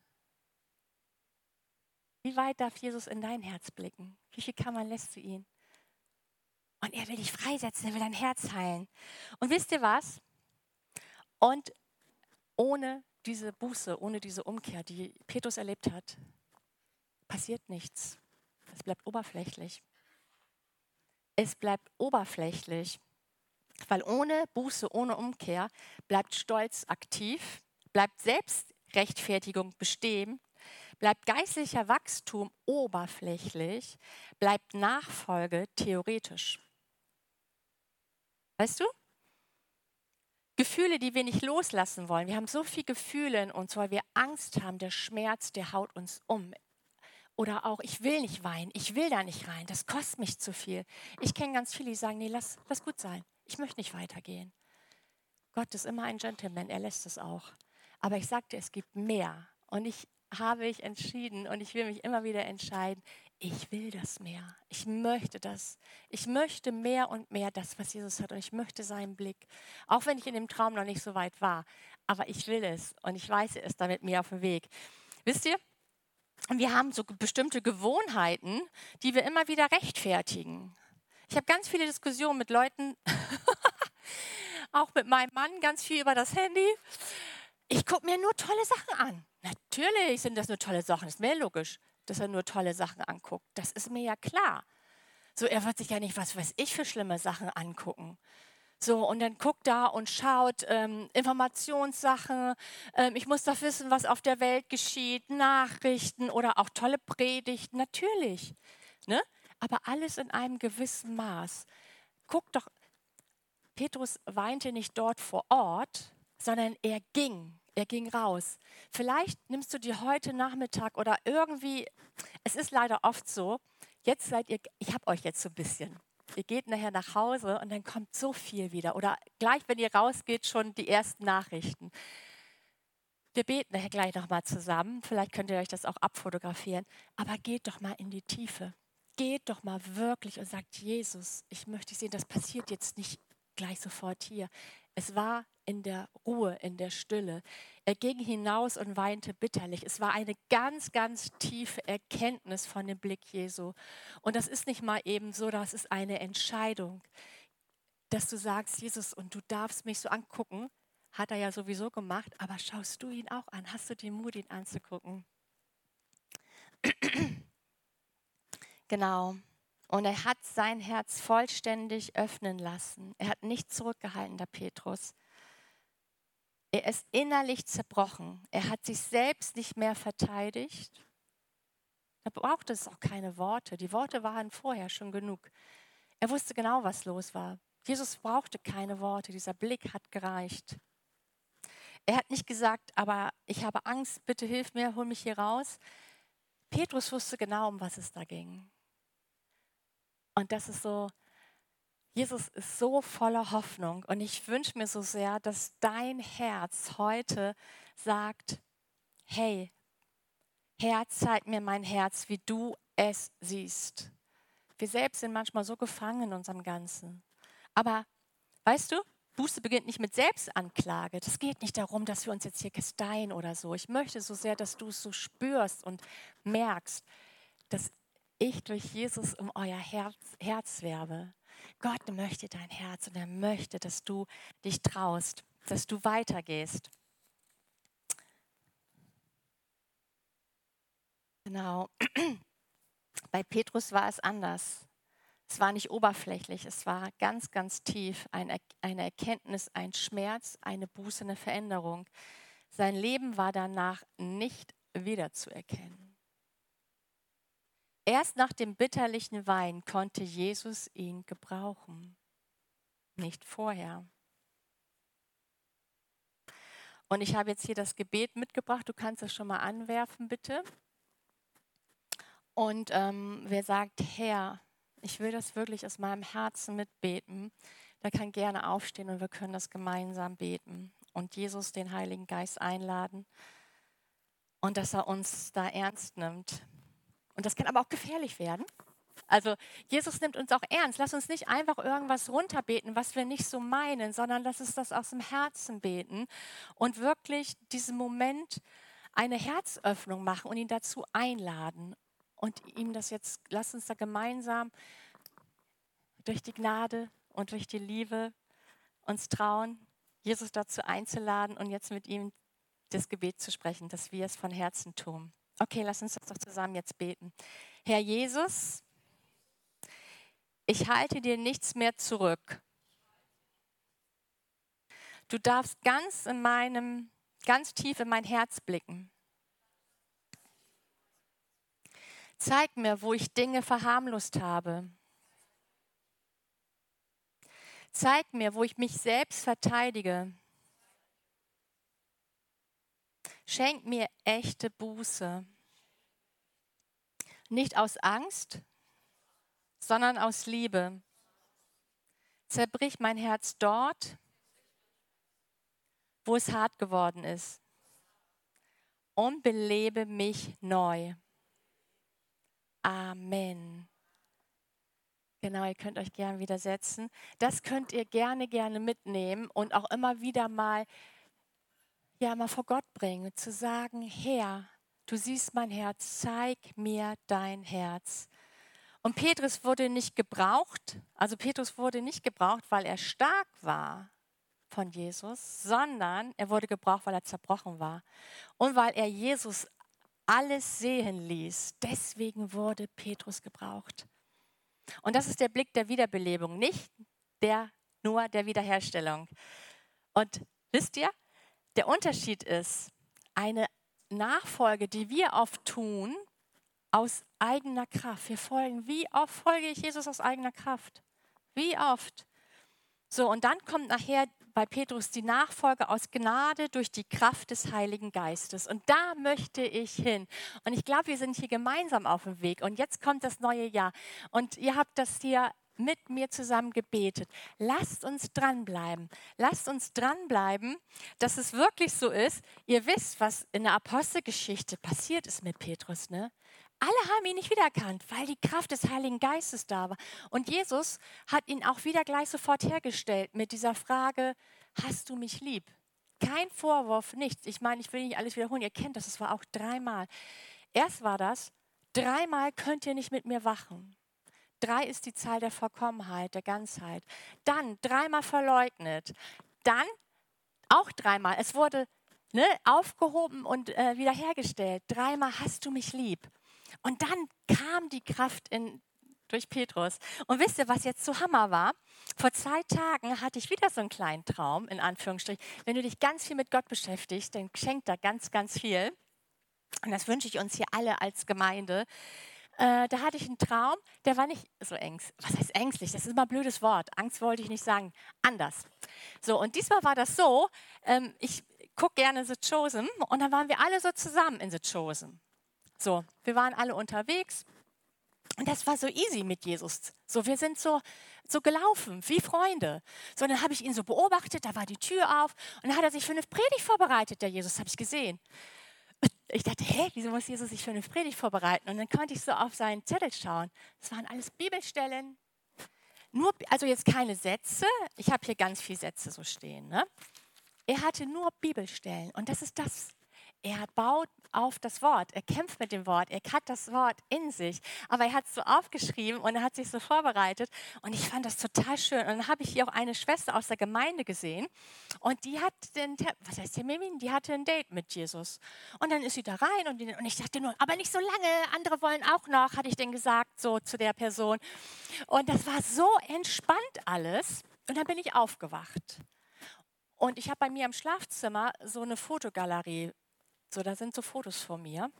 Wie weit darf Jesus in dein Herz blicken? Wie viel Kammern lässt du ihn? Und er will dich freisetzen, er will dein Herz heilen. Und wisst ihr was? Und ohne diese Buße, ohne diese Umkehr, die Petrus erlebt hat, passiert nichts. Es bleibt oberflächlich. Es bleibt oberflächlich, weil ohne Buße, ohne Umkehr bleibt Stolz aktiv, bleibt Selbstrechtfertigung bestehen, bleibt geistlicher Wachstum oberflächlich, bleibt Nachfolge theoretisch. Weißt du? Gefühle, die wir nicht loslassen wollen. Wir haben so viele Gefühle in uns, weil wir Angst haben, der Schmerz, der haut uns um. Oder auch, ich will nicht weinen, ich will da nicht rein, das kostet mich zu viel. Ich kenne ganz viele, die sagen, nee, lass gut sein, ich möchte nicht weitergehen. Gott ist immer ein Gentleman, er lässt es auch. Aber ich sagte, es gibt mehr. Und ich habe mich entschieden und ich will mich immer wieder entscheiden, ich will das mehr, ich möchte das. Ich möchte mehr und mehr das, was Jesus hat und ich möchte seinen Blick. Auch wenn ich in dem Traum noch nicht so weit war, aber ich will es und ich weiß, er ist da mit mir auf dem Weg. Wisst ihr? Wir haben so bestimmte Gewohnheiten, die wir immer wieder rechtfertigen. Ich habe ganz viele Diskussionen mit Leuten, auch mit meinem Mann, ganz viel über das Handy. Ich gucke mir nur tolle Sachen an. Natürlich sind das nur tolle Sachen, das ist mir logisch, dass er nur tolle Sachen anguckt. Das ist mir ja klar. So, er wird sich ja nicht, was weiß ich, für schlimme Sachen angucken. So, und dann guckt da und schaut Informationssachen. Ich muss doch wissen, was auf der Welt geschieht, Nachrichten oder auch tolle Predigten, natürlich. Ne? Aber alles in einem gewissen Maß. Guck doch, Petrus weinte nicht dort vor Ort, sondern er ging. Er ging raus. Vielleicht nimmst du dir heute Nachmittag oder irgendwie, es ist leider oft so, jetzt seid ihr, ich habe euch jetzt so ein bisschen. Ihr geht nachher nach Hause und dann kommt so viel wieder. Oder gleich, wenn ihr rausgeht, schon die ersten Nachrichten. Wir beten nachher gleich nochmal zusammen. Vielleicht könnt ihr euch das auch abfotografieren. Aber geht doch mal in die Tiefe. Geht doch mal wirklich und sagt, Jesus, ich möchte sehen, das passiert jetzt nicht gleich sofort hier. Es war in der Ruhe, in der Stille. Er ging hinaus und weinte bitterlich. Es war eine ganz, ganz tiefe Erkenntnis von dem Blick Jesu. Und das ist nicht mal eben so, das ist eine Entscheidung, dass du sagst, Jesus, und du darfst mich so angucken. Hat er ja sowieso gemacht, aber schaust du ihn auch an? Hast du den Mut, ihn anzugucken? Genau. Und er hat sein Herz vollständig öffnen lassen. Er hat nicht zurückgehalten, der Petrus. Er ist innerlich zerbrochen. Er hat sich selbst nicht mehr verteidigt. Da brauchte es auch keine Worte. Die Worte waren vorher schon genug. Er wusste genau, was los war. Jesus brauchte keine Worte. Dieser Blick hat gereicht. Er hat nicht gesagt, aber ich habe Angst, bitte hilf mir, hol mich hier raus. Petrus wusste genau, um was es da ging. Und das ist so, Jesus ist so voller Hoffnung. Und ich wünsche mir so sehr, dass dein Herz heute sagt, hey, Herr, zeig mir mein Herz, wie du es siehst. Wir selbst sind manchmal so gefangen in unserem Ganzen. Aber weißt du, Buße beginnt nicht mit Selbstanklage. Das geht nicht darum, dass wir uns jetzt hier kasteien oder so. Ich möchte so sehr, dass du es so spürst und merkst, dass ich durch Jesus um euer Herz werbe. Gott möchte dein Herz und er möchte, dass du dich traust, dass du weitergehst. Genau. Bei Petrus war es anders. Es war nicht oberflächlich, es war ganz, ganz tief eine Erkenntnis, ein Schmerz, eine Buße, eine Veränderung. Sein Leben war danach nicht wiederzuerkennen. Erst nach dem bitterlichen Wein konnte Jesus ihn gebrauchen, nicht vorher. Und ich habe jetzt hier das Gebet mitgebracht, du kannst es schon mal anwerfen, bitte. Und wer sagt, Herr, ich will das wirklich aus meinem Herzen mitbeten, der kann gerne aufstehen und wir können das gemeinsam beten und Jesus, den Heiligen Geist, einladen und dass er uns da ernst nimmt. Und das kann aber auch gefährlich werden. Also Jesus nimmt uns auch ernst. Lass uns nicht einfach irgendwas runterbeten, was wir nicht so meinen, sondern lass uns das aus dem Herzen beten und wirklich diesen Moment eine Herzöffnung machen und ihn dazu einladen. Und ihm das jetzt, lass uns da gemeinsam durch die Gnade und durch die Liebe uns trauen, Jesus dazu einzuladen und jetzt mit ihm das Gebet zu sprechen, dass wir es von Herzen tun. Okay, lass uns das doch zusammen jetzt beten. Herr Jesus, ich halte dir nichts mehr zurück. Du darfst ganz tief in mein Herz blicken. Zeig mir, wo ich Dinge verharmlost habe. Zeig mir, wo ich mich selbst verteidige. Schenk mir echte Buße. Nicht aus Angst, sondern aus Liebe. Zerbrich mein Herz dort, wo es hart geworden ist. Und belebe mich neu. Amen. Genau, ihr könnt euch gerne wieder setzen. Das könnt ihr gerne mitnehmen und auch immer wieder mal vor Gott bringen, zu sagen, Herr, du siehst mein Herz, zeig mir dein Herz. Und Petrus wurde nicht gebraucht, weil er stark war von Jesus, sondern er wurde gebraucht, weil er zerbrochen war und weil er Jesus alles sehen ließ. Deswegen wurde Petrus gebraucht. Und das ist der Blick der Wiederbelebung, nicht der nur der Wiederherstellung. Und wisst ihr, der Unterschied ist, eine Nachfolge, die wir oft tun, aus eigener Kraft. Wir folgen, wie oft folge ich Jesus aus eigener Kraft? Wie oft? So, und dann kommt nachher bei Petrus die Nachfolge aus Gnade durch die Kraft des Heiligen Geistes. Und da möchte ich hin. Und ich glaube, wir sind hier gemeinsam auf dem Weg. Und jetzt kommt das neue Jahr. Und ihr habt das hier mit mir zusammen gebetet. Lasst uns dranbleiben. Lasst uns dranbleiben, dass es wirklich so ist. Ihr wisst, was in der Apostelgeschichte passiert ist mit Petrus, ne? Alle haben ihn nicht wiedererkannt, weil die Kraft des Heiligen Geistes da war. Und Jesus hat ihn auch wieder gleich sofort hergestellt mit dieser Frage, hast du mich lieb? Kein Vorwurf, nichts. Ich meine, ich will nicht alles wiederholen. Ihr kennt das, es war auch 3-mal. Erst war das, 3-mal könnt ihr nicht mit mir wachen. 3 ist die Zahl der Vollkommenheit, der Ganzheit. Dann 3-mal verleugnet. Dann auch 3-mal. Es wurde aufgehoben und wiederhergestellt. 3-mal hast du mich lieb. Und dann kam die Kraft durch Petrus. Und wisst ihr, was jetzt so Hammer war? Vor 2 Tagen hatte ich wieder so einen kleinen Traum, in Anführungsstrichen. Wenn du dich ganz viel mit Gott beschäftigst, dann schenkt er ganz, ganz viel. Und das wünsche ich uns hier alle als Gemeinde. Da hatte ich einen Traum, der war nicht so ängstlich. Was heißt ängstlich? Das ist immer ein blödes Wort. Angst wollte ich nicht sagen. Anders. So, und diesmal war das so, ich gucke gerne The Chosen und dann waren wir alle so zusammen in The Chosen. So, wir waren alle unterwegs und das war so easy mit Jesus. So, wir sind so gelaufen, wie Freunde. So, dann habe ich ihn so beobachtet, da war die Tür auf und dann hat er sich für eine Predigt vorbereitet, der Jesus, habe ich gesehen. Ich dachte, wieso muss Jesus sich für eine Predigt vorbereiten? Und dann konnte ich so auf seinen Zettel schauen. Das waren alles Bibelstellen. Also jetzt keine Sätze. Ich habe hier ganz viele Sätze so stehen. Ne? Er hatte nur Bibelstellen und das ist das. Er baut auf das Wort, er kämpft mit dem Wort, er hat das Wort in sich, aber er hat es so aufgeschrieben und er hat sich so vorbereitet und ich fand das total schön. Und dann habe ich hier auch eine Schwester aus der Gemeinde gesehen und die hat die hatte ein Date mit Jesus. Und dann ist sie da rein und ich dachte nur, aber nicht so lange, andere wollen auch noch, hatte ich denn gesagt, so zu der Person. Und das war so entspannt alles und dann bin ich aufgewacht. Und ich habe bei mir im Schlafzimmer so eine Fotogalerie. So, da sind so Fotos von mir.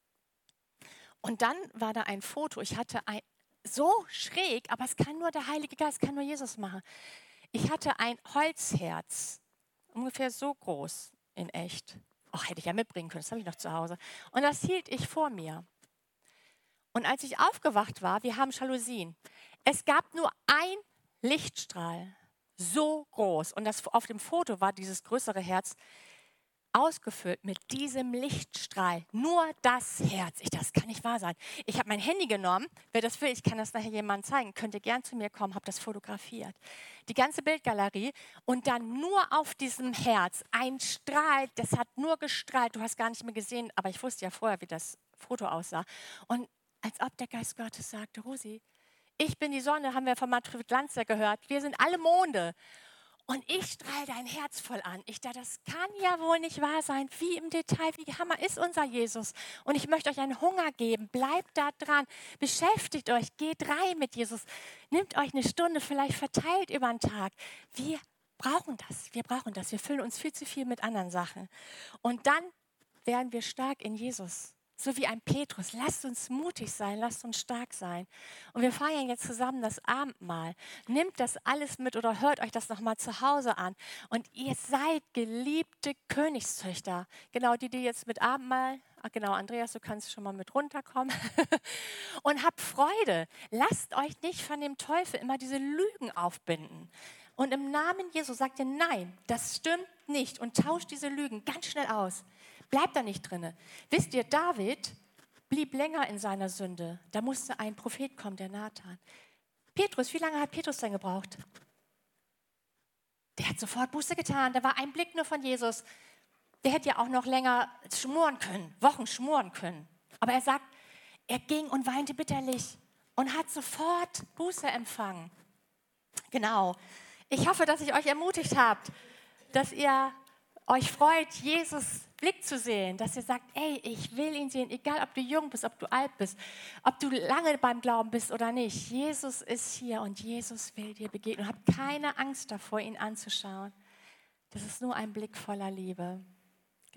Und dann war da ein Foto. Ich hatte so schräg, aber es kann nur der Heilige Geist, kann nur Jesus machen. Ich hatte ein Holzherz, ungefähr so groß in echt. Ach, hätte ich ja mitbringen können, das habe ich noch zu Hause. Und das hielt ich vor mir. Und als ich aufgewacht war, wir haben Jalousien. Es gab nur ein Lichtstrahl, so groß. Und auf dem Foto war dieses größere Herz ausgefüllt mit diesem Lichtstrahl. Nur das Herz. Das kann nicht wahr sein. Ich habe mein Handy genommen. Wer das will, ich kann das nachher jemandem zeigen. Könnt ihr gern zu mir kommen, habe das fotografiert. Die ganze Bildgalerie und dann nur auf diesem Herz ein Strahl, das hat nur gestrahlt. Du hast gar nicht mehr gesehen, aber ich wusste ja vorher, wie das Foto aussah. Und als ob der Geist Gottes sagte, Rosi, ich bin die Sonne, haben wir von Manfred Glanzer gehört. Wir sind alle Monde. Und ich strahle dein Herz voll an. Ich dachte, das kann ja wohl nicht wahr sein. Wie im Detail, wie hammer ist unser Jesus. Und ich möchte euch einen Hunger geben. Bleibt da dran. Beschäftigt euch. Geht rein mit Jesus. Nehmt euch eine Stunde, vielleicht verteilt über den Tag. Wir brauchen das. Wir brauchen das. Wir füllen uns viel zu viel mit anderen Sachen. Und dann werden wir stark in Jesus. So wie ein Petrus. Lasst uns mutig sein, lasst uns stark sein. Und wir feiern jetzt zusammen das Abendmahl. Nehmt das alles mit oder hört euch das nochmal zu Hause an. Und ihr seid geliebte Königstöchter. Genau, die jetzt mit Abendmahl, genau, Andreas, du kannst schon mal mit runterkommen. Und habt Freude. Lasst euch nicht von dem Teufel immer diese Lügen aufbinden. Und im Namen Jesu sagt ihr, nein, das stimmt nicht. Und tauscht diese Lügen ganz schnell aus. Bleibt da nicht drin. Wisst ihr, David blieb länger in seiner Sünde. Da musste ein Prophet kommen, der Nathan. Petrus, wie lange hat Petrus denn gebraucht? Der hat sofort Buße getan. Da war ein Blick nur von Jesus. Der hätte ja auch noch länger schmoren können, Wochen schmoren können. Aber er sagt, er ging und weinte bitterlich und hat sofort Buße empfangen. Genau. Ich hoffe, dass ich euch ermutigt habe, dass ihr euch freut, Jesus Blick zu sehen, dass ihr sagt, ey, ich will ihn sehen, egal ob du jung bist, ob du alt bist, ob du lange beim Glauben bist oder nicht. Jesus ist hier und Jesus will dir begegnen. Habt keine Angst davor, ihn anzuschauen. Das ist nur ein Blick voller Liebe.